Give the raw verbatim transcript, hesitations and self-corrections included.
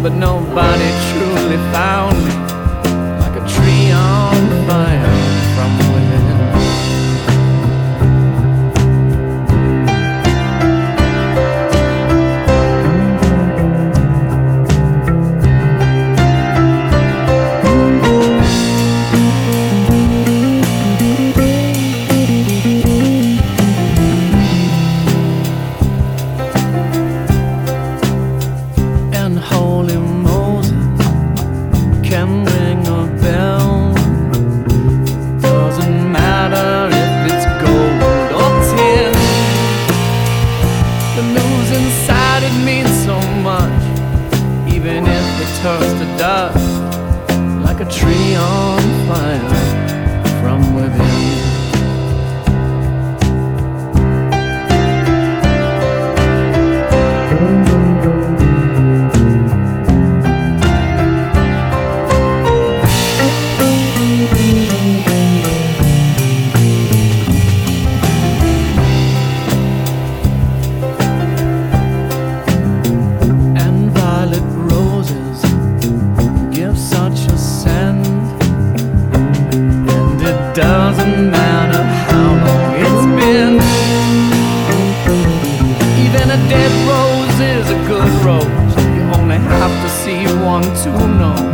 but nobody truly found me like a tree on fire from within. Holy Moses can ring a bell. Doesn't matter if it's gold or tin. The news inside it means so much, even if it turns to dust, like a tree on fire from within. Doesn't matter how long it's been. Even a dead rose is a good rose. You only have to see one to know